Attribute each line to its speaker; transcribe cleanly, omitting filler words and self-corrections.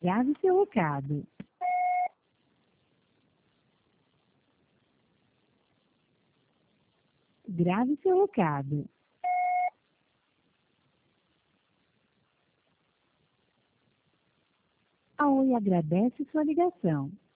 Speaker 1: Grave seu recado. Grave seu recado. A Oi agradece sua ligação.